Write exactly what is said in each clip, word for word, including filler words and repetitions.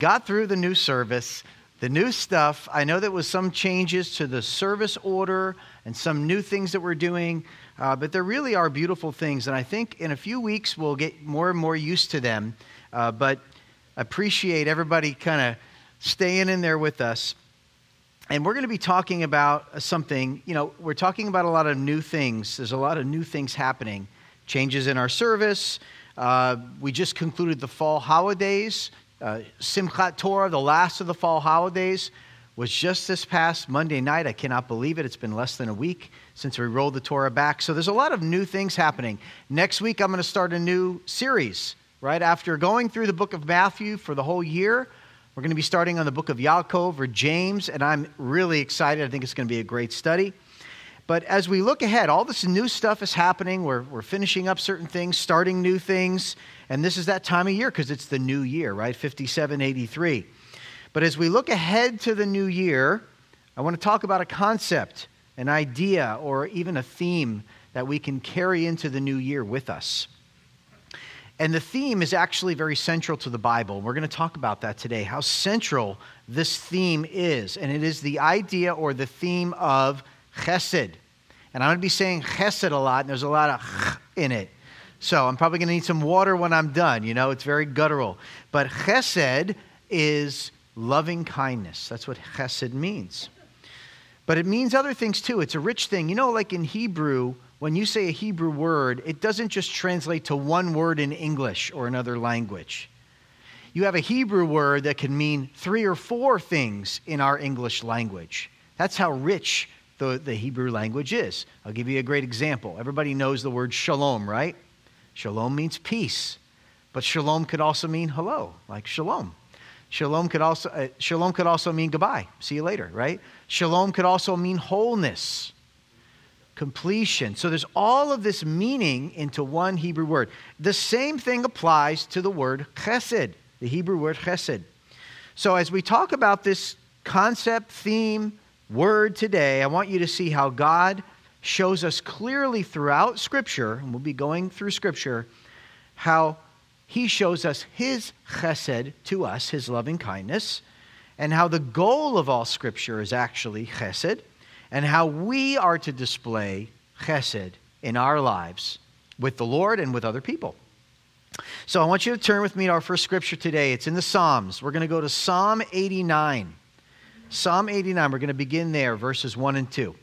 got through the new service, the new stuff. I know there was some changes to the service order and some new things that we're doing, uh, but there really are beautiful things. And I think in a few weeks, we'll get more and more used to them. Uh, but appreciate everybody kind of staying in there with us. And we're going to be talking about something, you know, we're talking about a lot of new things. There's a lot of new things happening. Changes in our service. Uh, we just concluded the fall holidays. Uh, Simchat Torah, the last of the fall holidays, was just this past Monday night. I cannot believe it. It's been less than a week since we rolled the Torah back. So there's a lot of new things happening. Next week, I'm going to start a new series, right? After going through the book of Matthew for the whole year, we're going to be starting on the book of Yaakov or James, and I'm really excited. I think it's going to be a great study. But as we look ahead, all this new stuff is happening. We're, we're finishing up certain things, starting new things, and this is that time of year because it's the new year, right? fifty-seven eighty-three. But as we look ahead to the new year, I want to talk about a concept, an idea, or even a theme that we can carry into the new year with us. And the theme is actually very central to the Bible. We're going to talk about that today, how central this theme is. And it is the idea or the theme of chesed. And I'm going to be saying chesed a lot, and there's a lot of ch in it. So I'm probably going to need some water when I'm done. You know, it's very guttural. But chesed is loving kindness. That's what chesed means. But it means other things too. It's a rich thing. You know, like in Hebrew, when you say a Hebrew word, it doesn't just translate to one word in English or another language. You have a Hebrew word that can mean three or four things in our English language. That's how rich the, the Hebrew language is. I'll give you a great example. Everybody knows the word shalom, right? Shalom means peace. But shalom could also mean hello, like shalom. Shalom could also uh, shalom could also mean goodbye. See you later, right? Shalom could also mean wholeness, completion. So there's all of this meaning into one Hebrew word. The same thing applies to the word chesed, the Hebrew word chesed. So as we talk about this concept, theme, word today, I want you to see how God shows us clearly throughout Scripture, and we'll be going through Scripture, how He shows us His chesed to us, His loving kindness, and how the goal of all Scripture is actually chesed, and how we are to display chesed in our lives with the Lord and with other people. So I want you to turn with me to our first Scripture today. It's in the Psalms. We're going to go to Psalm eighty-nine. Psalm eighty-nine, we're going to begin there, verses one and two.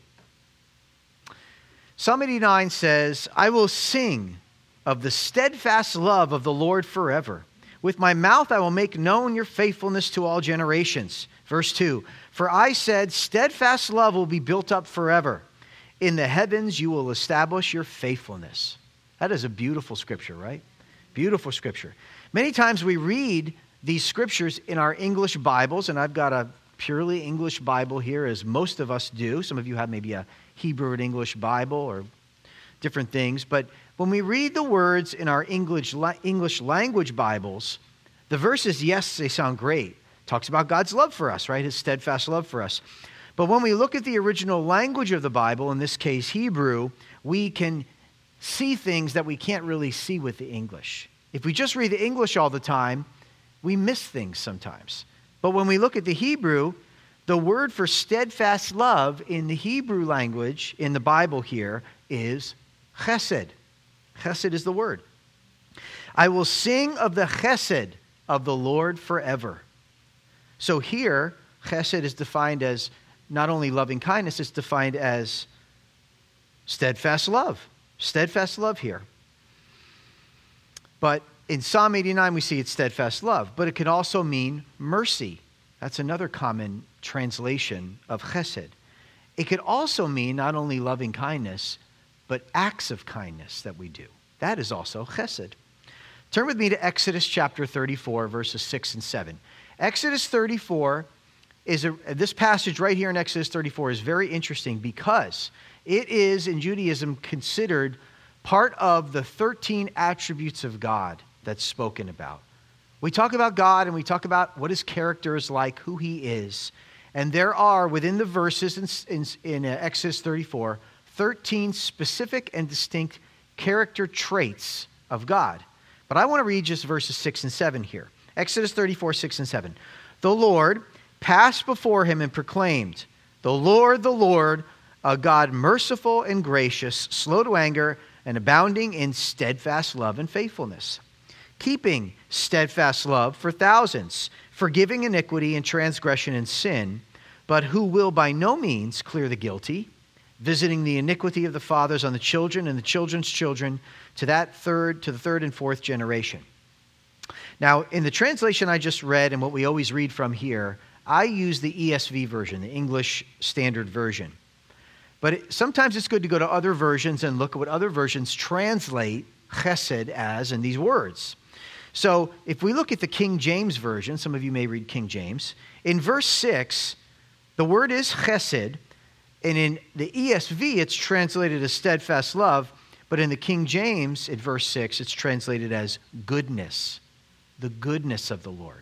Psalm eighty-nine says, I will sing of the steadfast love of the Lord forever. With my mouth I will make known your faithfulness to all generations. Verse two, for I said, steadfast love will be built up forever. In the heavens you will establish your faithfulness. That is a beautiful scripture, right? Beautiful scripture. Many times we read these scriptures in our English Bibles, and I've got a purely English Bible here, as most of us do. Some of you have maybe a Hebrew and English Bible or different things. But when we read the words in our English English language Bibles, the verses, yes, they sound great. Talks about God's love for us, right? His steadfast love for us. But when we look at the original language of the Bible, in this case Hebrew, we can see things that we can't really see with the English. If we just read the English all the time, we miss things sometimes. But when we look at the Hebrew, the word for steadfast love in the Hebrew language, in the Bible here, is chesed. Chesed is the word. I will sing of the chesed of the Lord forever. So here, chesed is defined as not only loving kindness, it's defined as steadfast love. Steadfast love here. But in Psalm eighty-nine, we see it's steadfast love, but it can also mean mercy. That's another common translation of chesed. It could also mean not only loving kindness, but acts of kindness that we do. That is also chesed. Turn with me to Exodus chapter thirty-four, verses six and seven. Exodus thirty-four is a, this passage right here in Exodus thirty-four is very interesting because it is in Judaism considered part of the thirteen attributes of God that's spoken about. We talk about God and we talk about what his character is like, who he is. And there are, within the verses in, in, in Exodus thirty-four, thirteen specific and distinct character traits of God. But I want to read just verses six and seven here. Exodus thirty-four, six and seven. The Lord passed before him and proclaimed, the Lord, the Lord, a God merciful and gracious, slow to anger, and abounding in steadfast love and faithfulness, keeping steadfast love for thousands, forgiving iniquity and transgression and sin, but who will by no means clear the guilty, visiting the iniquity of the fathers on the children and the children's children to that third, to the third and fourth generation. Now, in the translation I just read and what we always read from here, I use the E S V version, the English Standard Version. But it, sometimes it's good to go to other versions and look at what other versions translate chesed as in these words. So if we look at the King James Version, some of you may read King James, in verse six, the word is chesed, and in the E S V it's translated as steadfast love, but in the King James, at verse six, it's translated as goodness, the goodness of the Lord.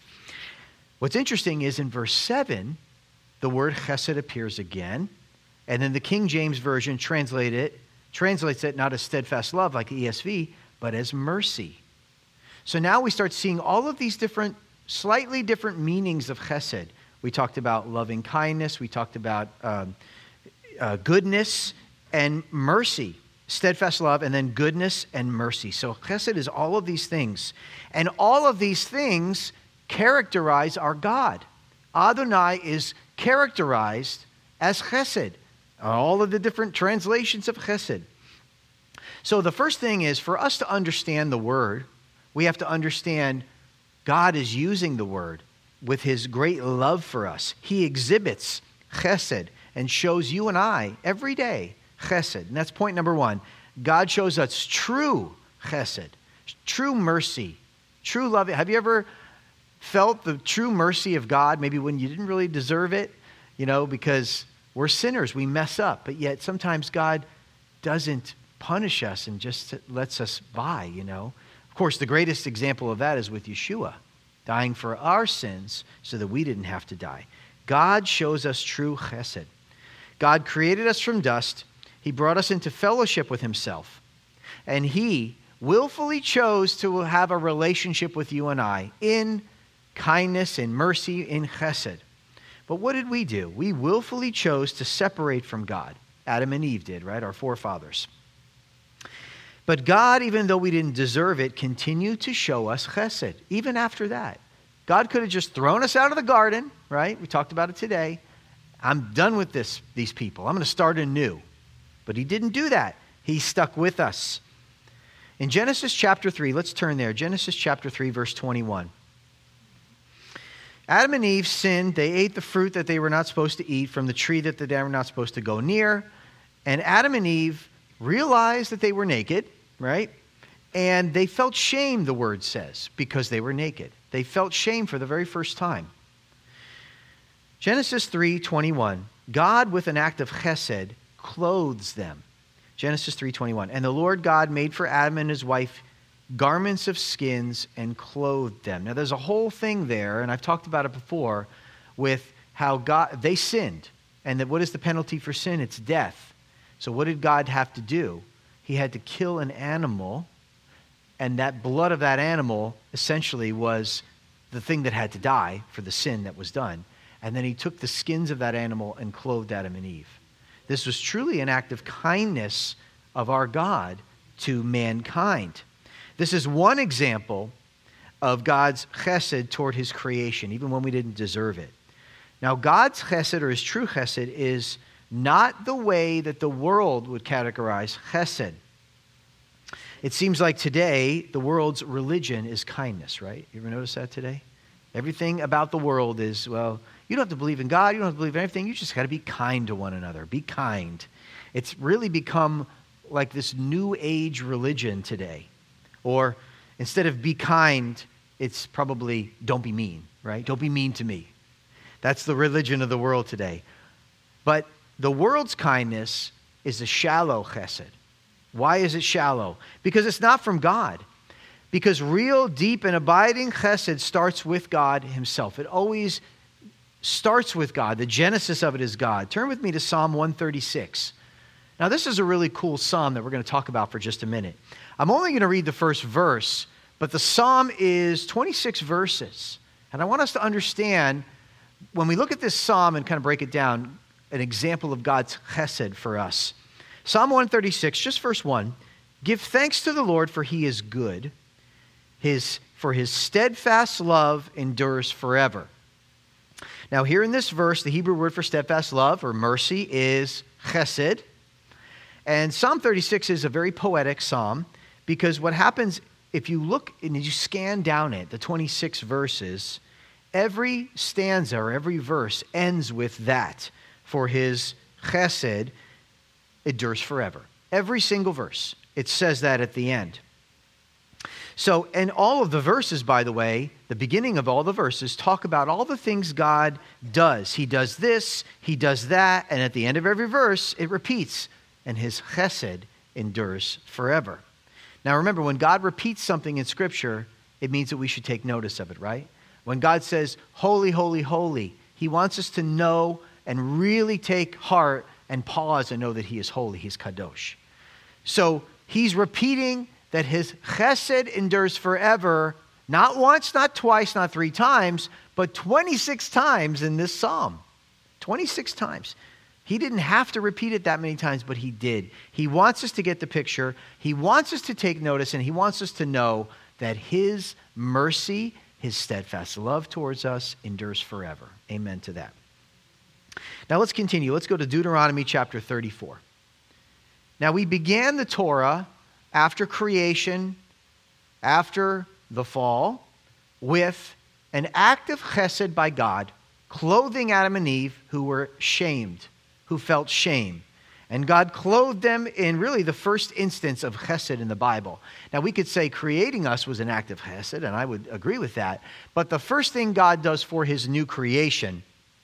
What's interesting is in verse seven, the word chesed appears again, and then the King James Version translate it, translates it not as steadfast love like the E S V, but as mercy. So now we start seeing all of these different, slightly different meanings of chesed. We talked about loving kindness, we talked about um, uh, goodness and mercy. Steadfast love, and then goodness and mercy. So chesed is all of these things. And all of these things characterize our God. Adonai is characterized as chesed. All of the different translations of chesed. So the first thing is, for us to understand the word, we have to understand God is using the word with his great love for us. He exhibits chesed and shows you and I every day chesed. And that's point number one. God shows us true chesed, true mercy, true love. Have you ever felt the true mercy of God, maybe when you didn't really deserve it? You know, because we're sinners, we mess up, but yet sometimes God doesn't punish us and just lets us by, you know. Of course, the greatest example of that is with Yeshua, dying for our sins so that we didn't have to die. God shows us true chesed. God created us from dust. He brought us into fellowship with himself. And he willfully chose to have a relationship with you and I in kindness, in mercy, in chesed. But what did we do? We willfully chose to separate from God. Adam and Eve did, right? Our forefathers. But God, even though we didn't deserve it, continued to show us chesed, even after that. God could have just thrown us out of the garden, right? We talked about it today. I'm done with this, these people. I'm going to start anew. But he didn't do that. He stuck with us. In Genesis chapter three, let's turn there. Genesis chapter three, verse twenty-one. Adam and Eve sinned. They ate the fruit that they were not supposed to eat from the tree that they were not supposed to go near. And Adam and Eve realized that they were naked, right? And they felt shame, the word says, because they were naked. They felt shame for the very first time. Genesis three twenty-one. God, with an act of chesed, clothes them. Genesis three twenty-one. And the Lord God made for Adam and his wife garments of skins and clothed them. Now there's a whole thing there, and I've talked about it before, with how God, they sinned. And that what is the penalty for sin? It's death. So what did God have to do? He had to kill an animal, and that blood of that animal essentially was the thing that had to die for the sin that was done. And then he took the skins of that animal and clothed Adam and Eve. This was truly an act of kindness of our God to mankind. This is one example of God's chesed toward his creation, even when we didn't deserve it. Now, God's chesed, or his true chesed, is not the way that the world would categorize chesed. It seems like today, the world's religion is kindness, right? You ever notice that today? Everything about the world is, well, you don't have to believe in God. You don't have to believe in anything. You just got to be kind to one another. Be kind. It's really become like this new age religion today. Or instead of be kind, it's probably don't be mean, right? Don't be mean to me. That's the religion of the world today. But the world's kindness is a shallow chesed. Why is it shallow? Because it's not from God. Because real, deep, and abiding chesed starts with God himself. It always starts with God. The genesis of it is God. Turn with me to Psalm one thirty-six. Now, this is a really cool psalm that we're going to talk about for just a minute. I'm only going to read the first verse, But the psalm is twenty-six verses. And I want us to understand, when we look at this psalm and kind of break it down, an example of God's chesed for us. Psalm one thirty-six, just verse one. Give thanks to the Lord, for he is good. His, for his steadfast love endures forever. Now here in this verse, the Hebrew word for steadfast love or mercy is chesed. And Psalm thirty-six is a very poetic psalm, because what happens if you look and you scan down it, the twenty-six verses, every stanza or every verse ends with that. For his chesed endures forever. Every single verse. It says that at the end. So, and all of the verses, by the way, the beginning of all the verses talk about all the things God does. He does this, he does that, and at the end of every verse, it repeats, and his chesed endures forever. Now remember, when God repeats something in Scripture, it means that we should take notice of it, right? When God says, holy, holy, holy, he wants us to know and really take heart and pause and know that he is holy, he's kadosh. So he's repeating that his chesed endures forever, not once, not twice, not three times, but twenty-six times in this psalm. twenty-six times. He didn't have to repeat it that many times, but he did. He wants us to get the picture. He wants us to take notice, and he wants us to know that his mercy, his steadfast love towards us endures forever. Amen to that. Now let's continue. Let's go to Deuteronomy chapter thirty-four. Now we began the Torah after creation, after the fall, with an act of chesed by God, clothing Adam and Eve, who were shamed, who felt shame. And God clothed them in really the first instance of chesed in the Bible. Now we could say creating us was an act of chesed, and I would agree with that. But the first thing God does for his new creation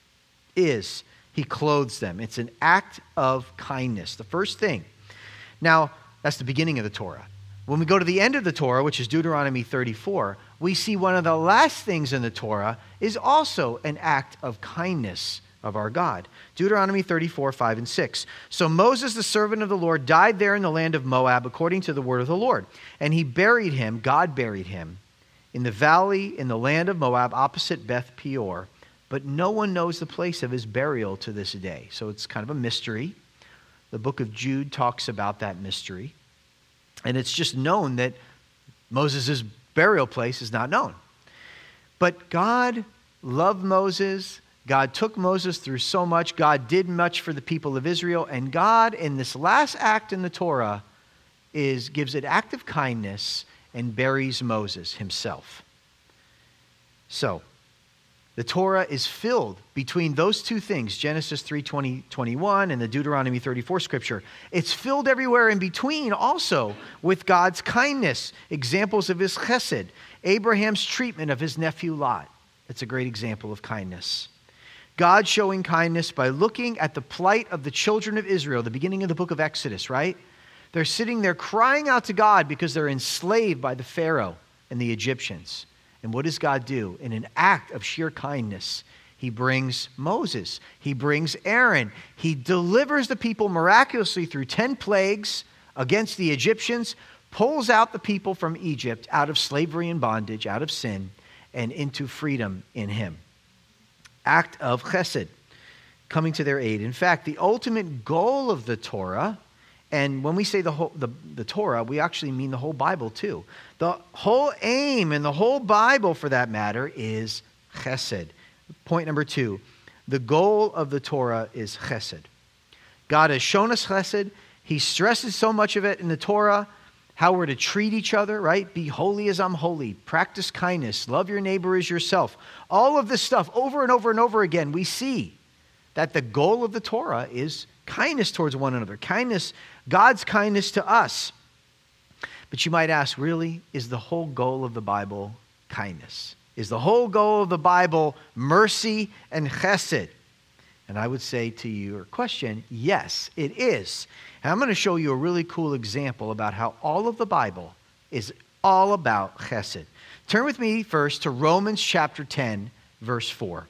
is he clothes them. It's an act of kindness, the first thing. Now, that's the beginning of the Torah. When we go to the end of the Torah, which is Deuteronomy thirty-four, we see one of the last things in the Torah is also an act of kindness of our God. Deuteronomy thirty-four, five and six. So Moses, the servant of the Lord, died there in the land of Moab according to the word of the Lord. And he buried him, God buried him, in the valley in the land of Moab opposite Beth Peor. But no one knows the place of his burial to this day. So it's kind of a mystery. The book of Jude talks about that mystery. And it's just known that Moses' burial place is not known. But God loved Moses. God took Moses through so much. God did much for the people of Israel. And God, in this last act in the Torah, is gives an act of kindness and buries Moses himself. So, the Torah is filled between those two things, Genesis three, twenty, twenty-one and the Deuteronomy thirty-four scripture. It's filled everywhere in between also with God's kindness, examples of his chesed, Abraham's treatment of his nephew Lot. It's a great example of kindness. God showing kindness by looking at the plight of the children of Israel, the beginning of the book of Exodus, right? They're sitting there crying out to God because they're enslaved by the Pharaoh and the Egyptians. And what does God do? In an act of sheer kindness, he brings Moses. He brings Aaron. He delivers the people miraculously through ten plagues against the Egyptians, pulls out the people from Egypt out of slavery and bondage, out of sin, and into freedom in him. Act of chesed, coming to their aid. In fact, the ultimate goal of the Torah, and when we say the whole the, the Torah, we actually mean the whole Bible too. The whole aim in the whole Bible, for that matter, is chesed. Point number two, the goal of the Torah is chesed. God has shown us chesed. He stresses so much of it in the Torah, how we're to treat each other, right? Be holy as I'm holy. Practice kindness. Love your neighbor as yourself. All of this stuff over and over and over again, we see that the goal of the Torah is kindness towards one another. Kindness, God's kindness to us. But you might ask, really, is the whole goal of the Bible kindness? Is the whole goal of the Bible mercy and chesed? And I would say to your question, yes, it is. And I'm going to show you a really cool example about how all of the Bible is all about chesed. Turn with me first to Romans chapter ten, verse four.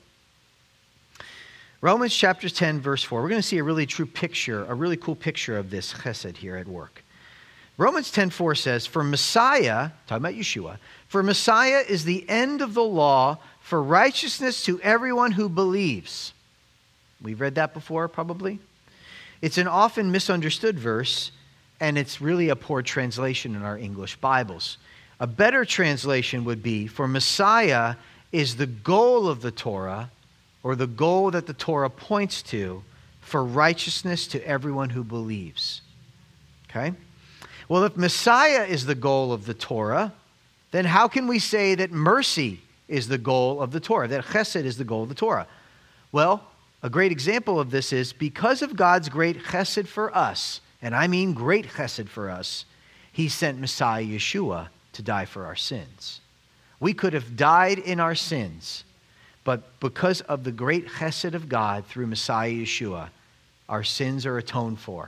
Romans chapter ten, verse four. We're going to see a really true picture, a really cool picture of this chesed here at work. Romans ten four says, for Messiah, talking about Yeshua, for Messiah is the end of the law for righteousness to everyone who believes. We've read that before, probably. It's an often misunderstood verse, and it's really a poor translation in our English Bibles. A better translation would be, for Messiah is the goal of the Torah, or the goal that the Torah points to, for righteousness to everyone who believes. Okay? Well, if Messiah is the goal of the Torah, then how can we say that mercy is the goal of the Torah, that chesed is the goal of the Torah? Well, a great example of this is because of God's great chesed for us, and I mean great chesed for us, he sent Messiah Yeshua to die for our sins. We could have died in our sins, but because of the great chesed of God through Messiah Yeshua, our sins are atoned for.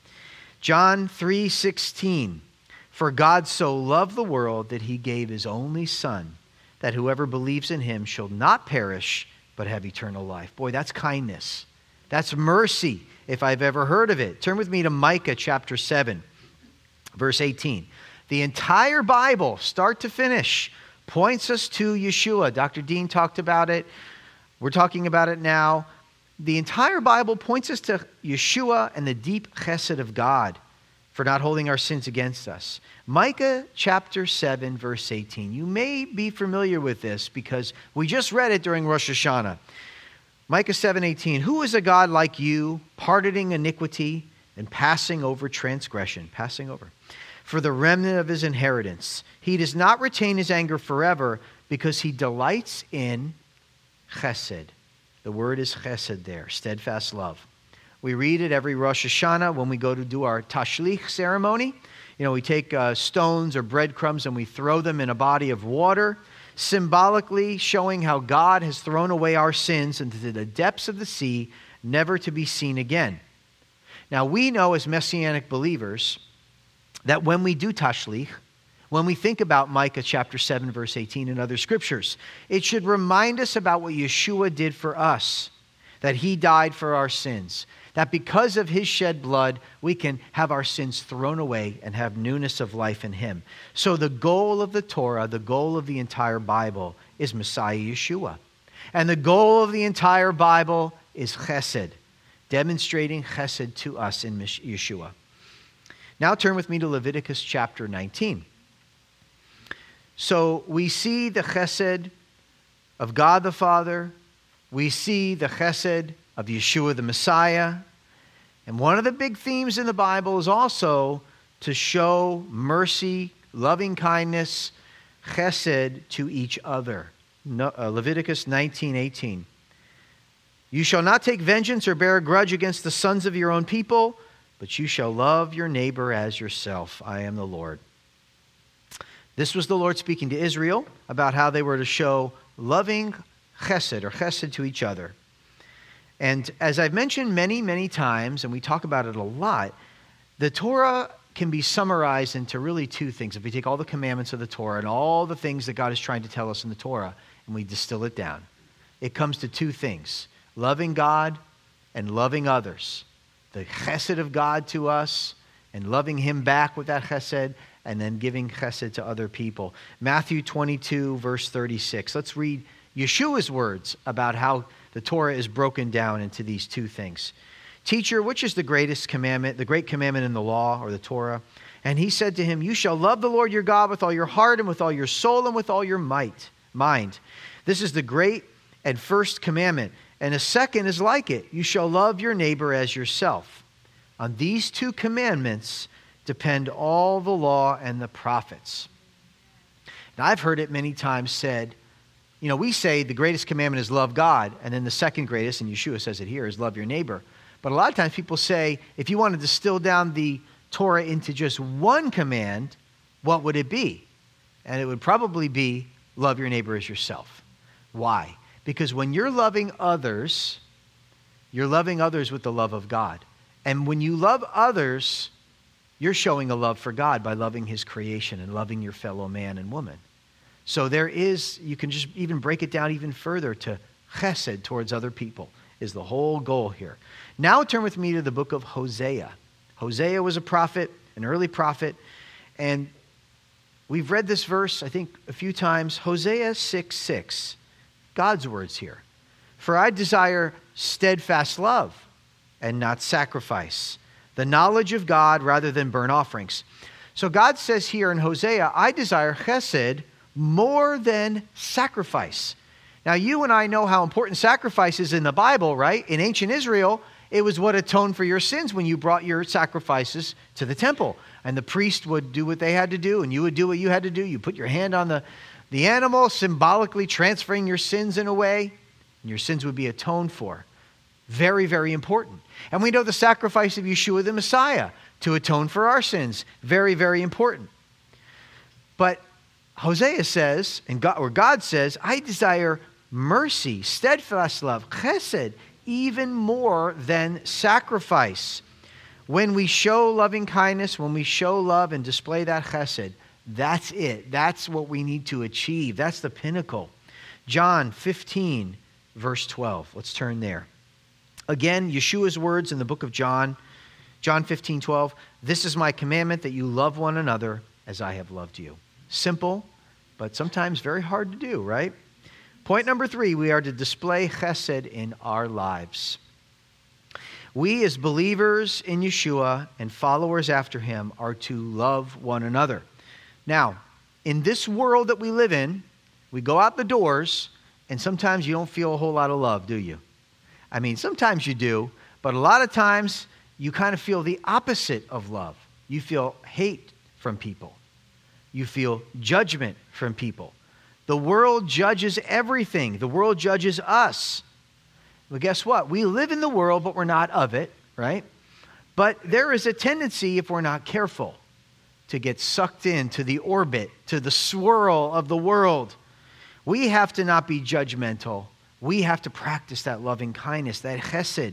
John three sixteen, for God so loved the world that he gave his only Son, that whoever believes in him shall not perish, but have eternal life. Boy, that's kindness. That's mercy, if I've ever heard of it. Turn with me to Micah chapter seven, verse eighteen. The entire Bible, start to finish, points us to Yeshua. Doctor Dean talked about it. We're talking about it now. The entire Bible points us to Yeshua and the deep chesed of God for not holding our sins against us. Micah chapter seven, verse eighteen. You may be familiar with this because we just read it during Rosh Hashanah. Micah seven eighteen. Who is a God like you, pardoning iniquity and passing over transgression? Passing over. For the remnant of his inheritance. He does not retain his anger forever because he delights in chesed. The word is chesed there, steadfast love. We read it every Rosh Hashanah when we go to do our tashlich ceremony. You know, we take uh, stones or breadcrumbs and we throw them in a body of water, symbolically showing how God has thrown away our sins into the depths of the sea, never to be seen again. Now, we know as Messianic believers that when we do tashlich, when we think about Micah chapter seven, verse eighteen and other scriptures, it should remind us about what Yeshua did for us, that he died for our sins, that because of his shed blood, we can have our sins thrown away and have newness of life in him. So the goal of the Torah, the goal of the entire Bible is Messiah Yeshua. And the goal of the entire Bible is chesed, demonstrating chesed to us in Yeshua. Now turn with me to Leviticus chapter nineteen. So we see the chesed of God the Father. We see the chesed of Yeshua the Messiah. And one of the big themes in the Bible is also to show mercy, loving kindness, chesed to each other. No, uh, Leviticus nineteen eighteen. You shall not take vengeance or bear a grudge against the sons of your own people, but you shall love your neighbor as yourself. I am the Lord. This was the Lord speaking to Israel about how they were to show loving chesed or chesed to each other. And as I've mentioned many, many times, and we talk about it a lot, the Torah can be summarized into really two things. If we take all the commandments of the Torah and all the things that God is trying to tell us in the Torah, and we distill it down, it comes to two things: loving God and loving others. The chesed of God to us and loving him back with that chesed, and then giving chesed to other people. Matthew twenty-two, verse thirty-six. Let's read Yeshua's words about how the Torah is broken down into these two things. Teacher, which is the greatest commandment, the great commandment in the law or the Torah? And he said to him, you shall love the Lord your God with all your heart and with all your soul and with all your might, mind. This is the great and first commandment. And a second is like it. You shall love your neighbor as yourself. On these two commandments depend all the law and the prophets. Now, I've heard it many times said, you know, we say the greatest commandment is love God, and then the second greatest, and Yeshua says it here, is love your neighbor. But a lot of times people say, if you want to distill down the Torah into just one command, what would it be? And it would probably be love your neighbor as yourself. Why? Because when you're loving others, you're loving others with the love of God. And when you love others, you're showing a love for God by loving his creation and loving your fellow man and woman. So there is, you can just even break it down even further to chesed towards other people is the whole goal here. Now turn with me to the book of Hosea. Hosea was a prophet an early prophet. And we've read this verse, I think, a few times. Hosea six six, God's words here. For I desire steadfast love and not sacrifice, the knowledge of God rather than burnt offerings. So God says here in Hosea, I desire chesed more than sacrifice. Now, you and I know how important sacrifice is in the Bible, right? In ancient Israel, it was what atoned for your sins when you brought your sacrifices to the temple. And the priest would do what they had to do, and you would do what you had to do. You put your hand on the, the animal, symbolically transferring your sins in a way, and your sins would be atoned for. Very, very important. And we know the sacrifice of Yeshua the Messiah to atone for our sins. Very, very important. But Hosea says, and God, or God says, I desire mercy, steadfast love, chesed, even more than sacrifice. When we show loving kindness, when we show love and display that chesed, that's it. That's what we need to achieve. That's the pinnacle. John fifteen, verse twelve. Let's turn there. Again, Yeshua's words in the book of John, John fifteen, twelve. This is my commandment, that you love one another as I have loved you. Simple, but sometimes very hard to do, right? Point number three, we are to display chesed in our lives. We as believers in Yeshua and followers after him are to love one another. Now, in this world that we live in, we go out the doors and sometimes you don't feel a whole lot of love, do you? I mean, sometimes you do, but a lot of times you kind of feel the opposite of love. You feel hate from people. You feel judgment from people. The world judges everything. The world judges us. Well, guess what? We live in the world, but we're not of it, right? But there is a tendency, if we're not careful, to get sucked into the orbit, to the swirl of the world. We have to not be judgmental. We have to practice that loving kindness, that chesed.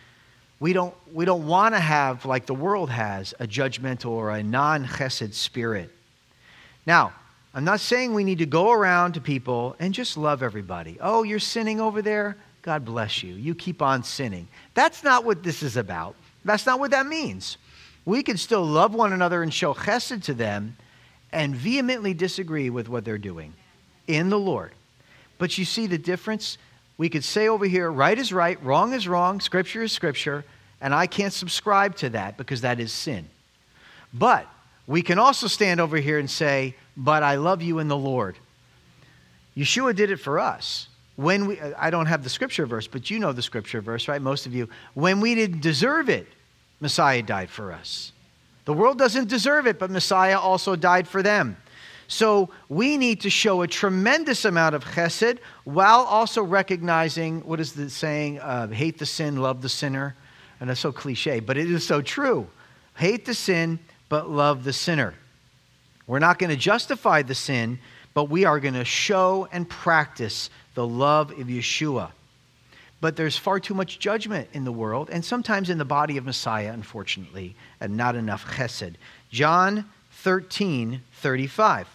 We don't, we don't want to have, like the world has, a judgmental or a non-chesed spirit. Now, I'm not saying we need to go around to people and just love everybody. Oh, you're sinning over there? God bless you. You keep on sinning. That's not what this is about. That's not what that means. We can still love one another and show chesed to them and vehemently disagree with what they're doing in the Lord. But you see the difference? We could say over here, right is right, wrong is wrong, scripture is scripture, and I can't subscribe to that because that is sin. But we can also stand over here and say, but I love you in the Lord. Yeshua did it for us. When we, I don't have the scripture verse, but you know the scripture verse, right? Most of you. When we didn't deserve it, Messiah died for us. The world doesn't deserve it, but Messiah also died for them. So we need to show a tremendous amount of chesed while also recognizing, what is the saying? Uh, hate the sin, love the sinner. And that's so cliche, but it is so true. Hate the sin, but love the sinner. We're not going to justify the sin, but we are going to show and practice the love of Yeshua. But there's far too much judgment in the world, and sometimes in the body of Messiah, unfortunately, and not enough chesed. John thirteen, thirty-five.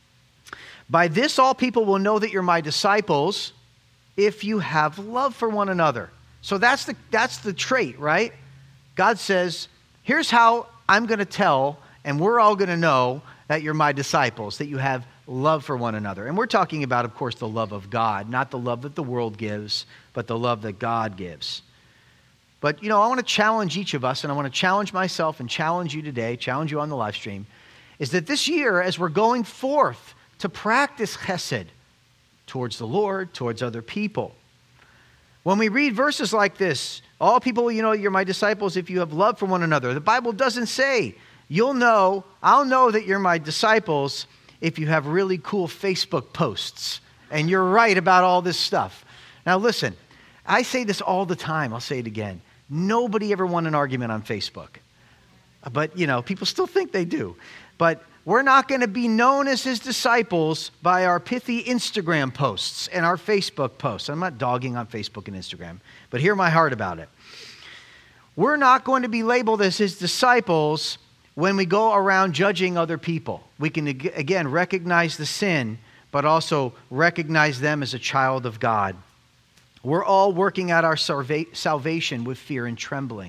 By this all people will know that you're my disciples if you have love for one another. So that's the, that's the trait, right? God says, here's how I'm going to tell, and we're all going to know that you're my disciples, that you have love for one another. And we're talking about, of course, the love of God, not the love that the world gives, but the love that God gives. But, you know, I want to challenge each of us, and I want to challenge myself and challenge you today, challenge you on the live stream, is that this year, as we're going forth to practice chesed towards the Lord, towards other people, when we read verses like this, all people, you know, you're my disciples if you have love for one another. The Bible doesn't say, you'll know, I'll know that you're my disciples if you have really cool Facebook posts and you're right about all this stuff. Now listen, I say this all the time. I'll say it again. Nobody ever won an argument on Facebook. But, you know, people still think they do. But we're not going to be known as his disciples by our pithy Instagram posts and our Facebook posts. I'm not dogging on Facebook and Instagram, but hear my heart about it. We're not going to be labeled as his disciples when we go around judging other people. We can, again, recognize the sin, but also recognize them as a child of God. We're all working out our salva- salvation with fear and trembling.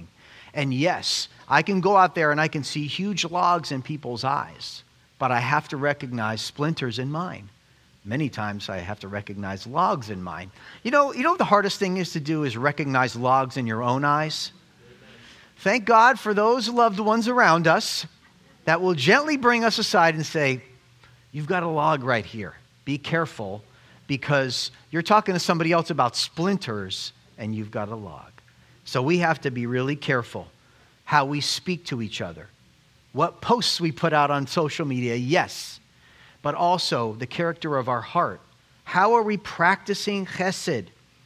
And yes, I can go out there and I can see huge logs in people's eyes, but I have to recognize splinters in mine. Many times I have to recognize logs in mine. You know, you know what the hardest thing is to do is recognize logs in your own eyes. Thank God for those loved ones around us that will gently bring us aside and say, you've got a log right here. Be careful, because you're talking to somebody else about splinters and you've got a log. So we have to be really careful how we speak to each other. What posts we put out on social media, yes, but also the character of our heart. How are we practicing chesed?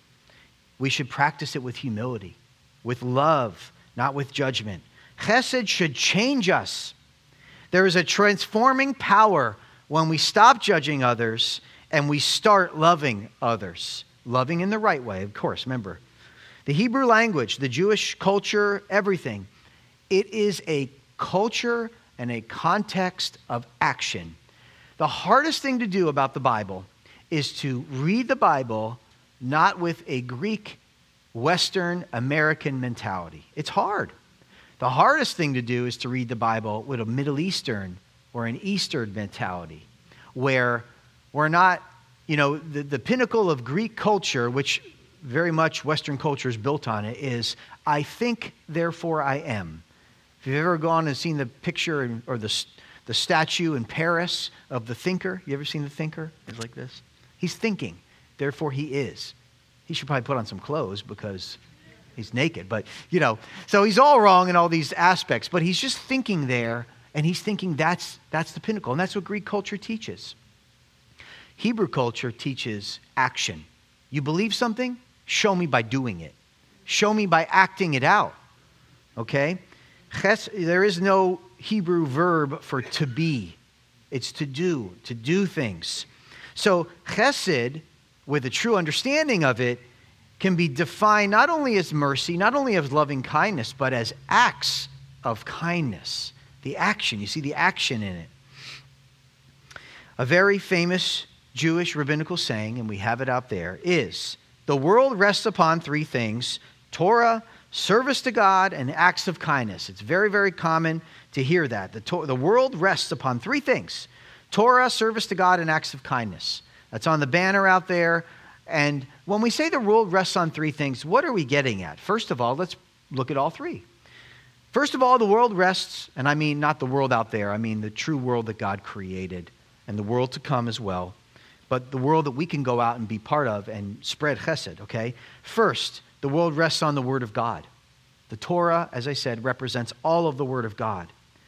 We should practice it with humility, with love, not with judgment. Chesed should change us. There is a transforming power when we stop judging others and we start loving others. Loving in the right way, of course, remember. The Hebrew language, the Jewish culture, everything, it is a culture and a context of action. The hardest thing to do about the Bible is to read the Bible not with a Greek, Western, American mentality. It's hard. The hardest thing to do is to read the Bible with a Middle Eastern or an Eastern mentality, where we're not, you know, the, the pinnacle of Greek culture, which very much Western culture is built on it, is I think, therefore I am. If you've ever gone and seen the picture in, or the, the statue in Paris of the thinker, you ever seen the thinker? It's like this. He's thinking, therefore he is. He should probably put on some clothes because he's naked, but you know, so he's all wrong in all these aspects, but he's just thinking there, and he's thinking that's, that's the pinnacle, and that's what Greek culture teaches. Hebrew culture teaches action. You believe something? Show me by doing it. Show me by acting it out. Okay? Ches, there is no Hebrew verb for to be. It's to do, to do things. So chesed, with a true understanding of it, can be defined not only as mercy, not only as loving kindness, but as acts of kindness. The action, you see the action in it. A very famous Jewish rabbinical saying, and we have it out there, is the world rests upon three things: Torah, service to God, and acts of kindness. It's very, very common to hear that. The, to- the world rests upon three things: Torah, service to God, and acts of kindness. That's on the banner out there. And when we say the world rests on three things, what are we getting at? First of all, let's look at all three. First of all, the world rests, and I mean not the world out there, I mean the true world that God created, and the world to come as well, but the world that we can go out and be part of and spread chesed, okay? First, the world rests on the Word of God. The Torah, as I said, represents all of the Word of God.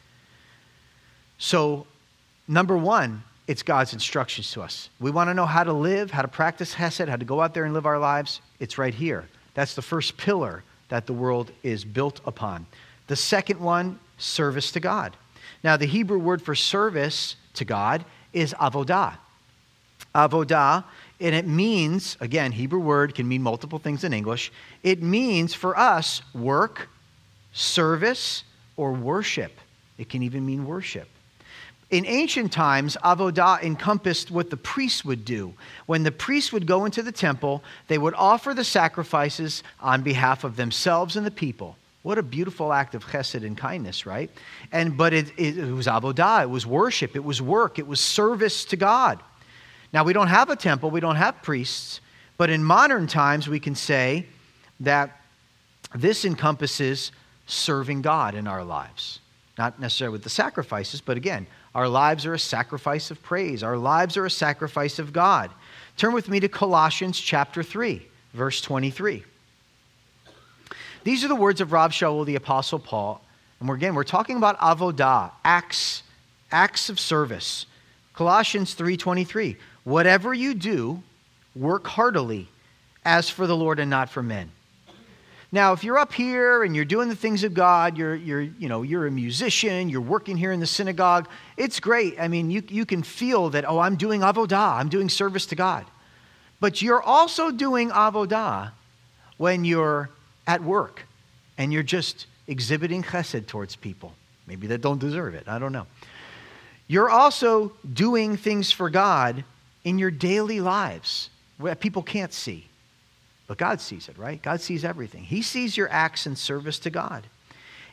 So, number one, it's God's instructions to us. We want to know how to live, how to practice chesed, how to go out there and live our lives. It's right here. That's the first pillar that the world is built upon. The second one, service to God. Now, the Hebrew word for service to God is avodah. Avodah, and it means, again, Hebrew word can mean multiple things in English. It means for us work, service, or worship. It can even mean worship. In ancient times, avodah encompassed what the priests would do. When the priests would go into the temple, they would offer the sacrifices on behalf of themselves and the people. What a beautiful act of chesed and kindness, right? And but it, it, it was avodah, it was worship, it was work, it was service to God. Now, we don't have a temple, we don't have priests, but in modern times we can say that this encompasses serving God in our lives. Not necessarily with the sacrifices, but again, our lives are a sacrifice of praise. Our lives are a sacrifice of God. Turn with me to Colossians chapter three, verse twenty-three. These are the words of Rav Shaul, the Apostle Paul. And we're, again, we're talking about avodah, acts, acts of service. Colossians three twenty-three. Whatever you do, work heartily, as for the Lord and not for men. Now, if you're up here and you're doing the things of God, you're, you're, you know, you're a musician, you're working here in the synagogue, it's great. I mean, you, you can feel that, oh, I'm doing avodah, I'm doing service to God. But you're also doing avodah when you're at work and you're just exhibiting chesed towards people, maybe that don't deserve it, I don't know. You're also doing things for God in your daily lives where people can't see. But God sees it, right? God sees everything. He sees your acts in service to God.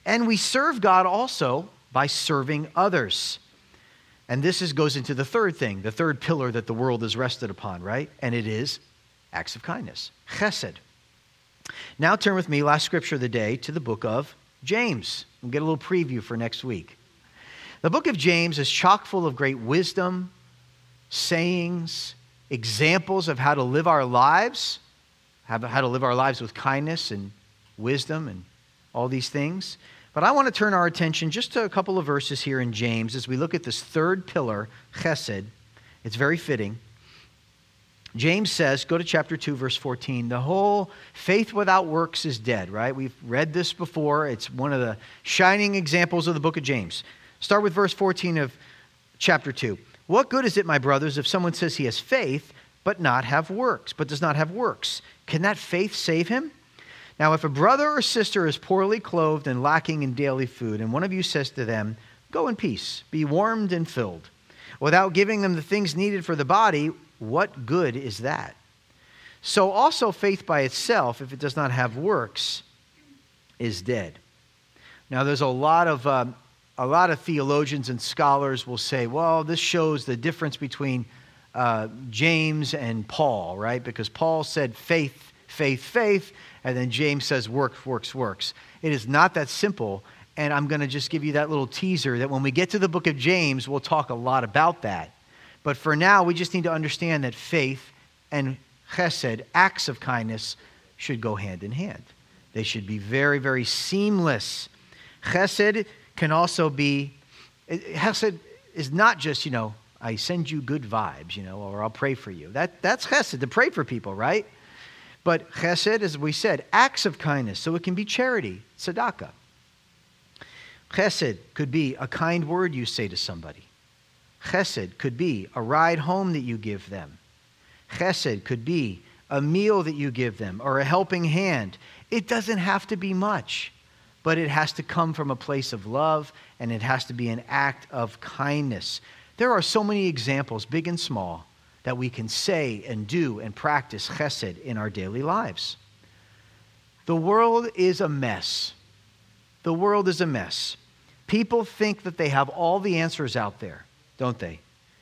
And we serve God also by serving others. And this is, goes into the third thing, the third pillar that the world is rested upon, right? And it is acts of kindness, chesed. Now turn with me, last scripture of the day, to the book of James. We'll get a little preview for next week. The book of James is chock full of great wisdom, sayings, examples of how to live our lives, how to live our lives with kindness and wisdom and all these things. But I want to turn our attention just to a couple of verses here in James as we look at this third pillar, chesed. It's very fitting. James says, go to chapter two, verse fourteen, the whole faith without works is dead, right? We've read this before. It's one of the shining examples of the book of James. Start with verse fourteen of chapter two. What good is it, my brothers, if someone says he has faith, but not have works, but does not have works? Can that faith save him? Now, if a brother or sister is poorly clothed and lacking in daily food, and one of you says to them, go in peace, be warmed and filled, without giving them the things needed for the body, what good is that? So also faith by itself, if it does not have works, is dead. Now, there's a lot of um, a lot of theologians and scholars will say, well, this shows the difference between uh, James and Paul, right? Because Paul said faith, faith, faith, and then James says works, works, works. It is not that simple, and I'm going to just give you that little teaser that when we get to the book of James, we'll talk a lot about that. But for now, we just need to understand that faith and chesed, acts of kindness, should go hand in hand. They should be very, very seamless. Chesed can also be, chesed is not just, you know, I send you good vibes, you know, or I'll pray for you. That, that's chesed, to pray for people, right? But chesed, as we said, acts of kindness. So it can be charity, tzedakah. Chesed could be a kind word you say to somebody. Chesed could be a ride home that you give them. Chesed could be a meal that you give them or a helping hand. It doesn't have to be much, but it has to come from a place of love, and it has to be an act of kindness. There are so many examples, big and small, that we can say and do and practice chesed in our daily lives. The world is a mess. The world is a mess. People think that they have all the answers out there, don't they?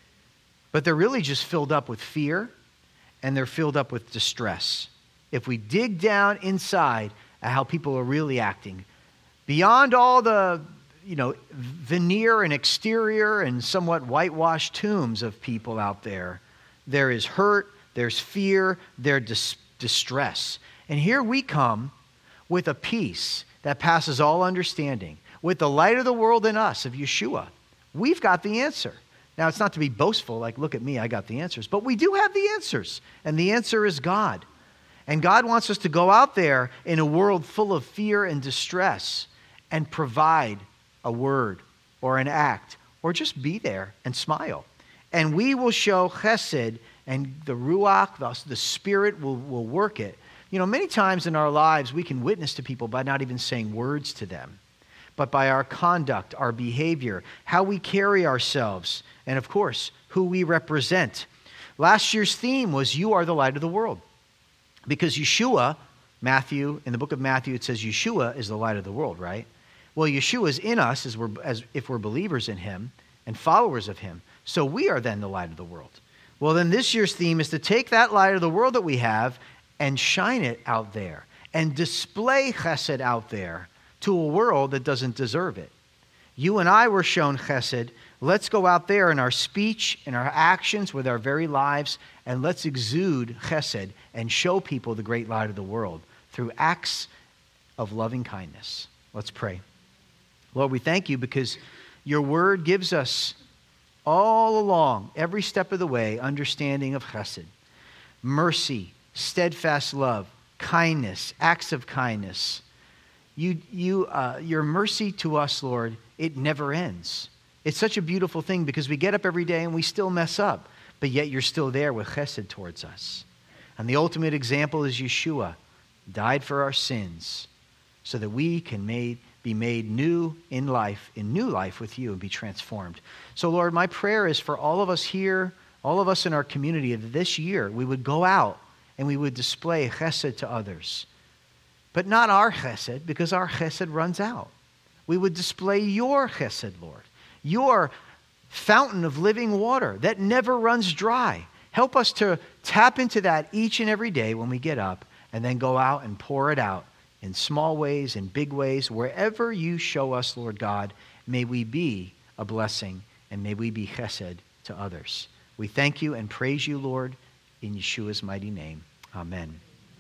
But they're really just filled up with fear, and they're filled up with distress. If we dig down inside at how people are really acting, beyond all the, you know, veneer and exterior and somewhat whitewashed tombs of people out there, there is hurt, there's fear, there's dis- distress. And here we come with a peace that passes all understanding, with the light of the world in us, of Yeshua. We've got the answer. Now, it's not to be boastful, like, look at me, I got the answers. But we do have the answers, and the answer is God. And God wants us to go out there in a world full of fear and distress and provide a word or an act, or just be there and smile. And we will show chesed, and the ruach, the, the Spirit will, will work it. You know, many times in our lives, we can witness to people by not even saying words to them, but by our conduct, our behavior, how we carry ourselves, and of course, who we represent. Last year's theme was, you are the light of the world. Because Yeshua, Matthew, in the book of Matthew, it says Yeshua is the light of the world, right? Well, Yeshua is in us as we're, as if we're believers in him and followers of him. So we are then the light of the world. Well, then this year's theme is to take that light of the world that we have and shine it out there and display chesed out there to a world that doesn't deserve it. You and I were shown chesed. Let's go out there in our speech, in our actions, with our very lives, and let's exude chesed and show people the great light of the world through acts of loving kindness. Let's pray. Lord, we thank you because your word gives us all along, every step of the way, understanding of chesed, mercy, steadfast love, kindness, acts of kindness. You, you, uh, your mercy to us, Lord, it never ends. It's such a beautiful thing because we get up every day and we still mess up, but yet you're still there with chesed towards us. And the ultimate example is Yeshua, died for our sins so that we can made, be made new in life, in new life with you, and be transformed. So Lord, my prayer is for all of us here, all of us in our community, that this year we would go out and we would display chesed to others. But not our chesed, because our chesed runs out. we would display your chesed, Lord, your fountain of living water that never runs dry. Help us to tap into that each and every day when we get up, and then go out and pour it out in small ways, in big ways, wherever you show us, Lord God. May we be a blessing, and may we be chesed to others. We thank you and praise you, Lord, in Yeshua's mighty name. Amen.